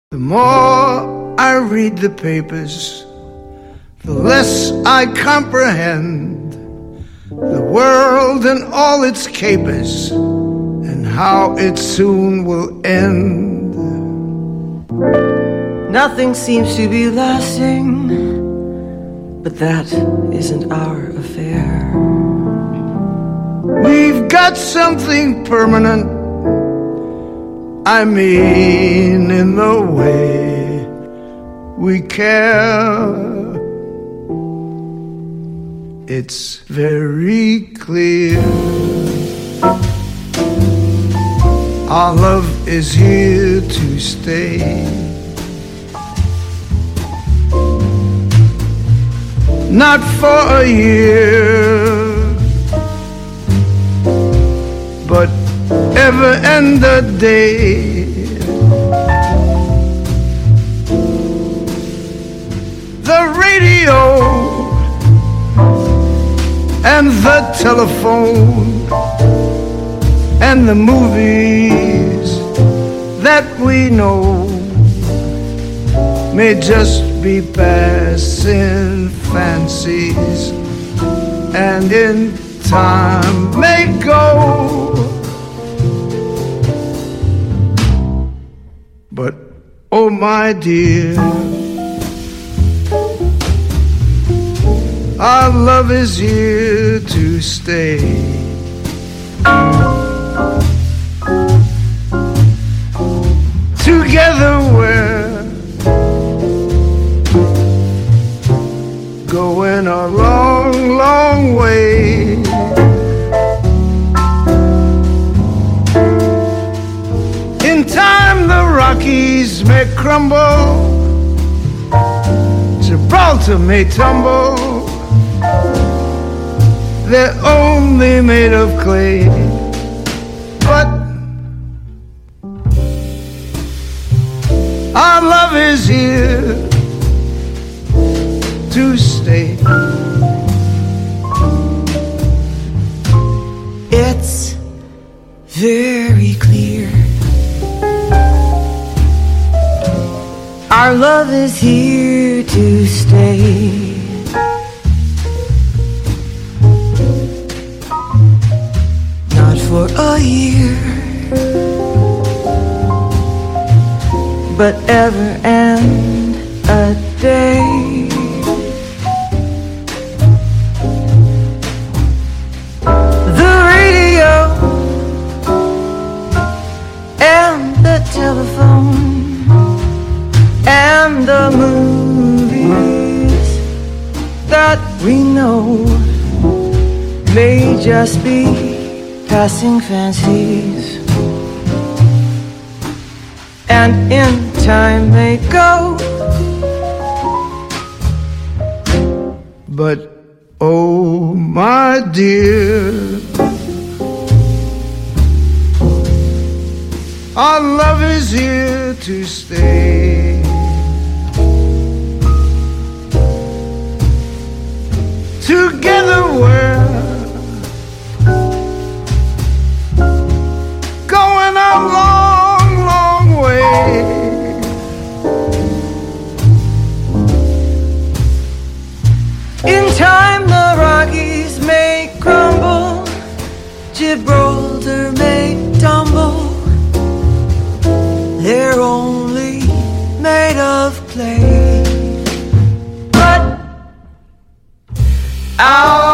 The more I read the papers, the less I comprehend the world and all its capers, and how it soon will end. Nothing seems to be lasting, but that isn't our affair. We've got something permanent, I mean in the way we care. It's very clear our love is here to stay. Not for a year, but ever and a day. The radio and the telephone and the movies that we know may just be passing fancies, and in time may go. But oh my dear, our love is here to stay. Together we're going a long, long way. In time the Rockies may crumble, Gibraltar may tumble, they're only made of clay. But our love is here to stay. It's very clear our love is here to stay. Not for a year, but ever and a day. The radio and the telephone and the movies that we know may just be passing fancies, and in time may go. But oh my dear, our love is here to stay. Together we're going a long, long way. In time the Rockies may crumble, Gibraltar may tumble, they're only made of clay. But our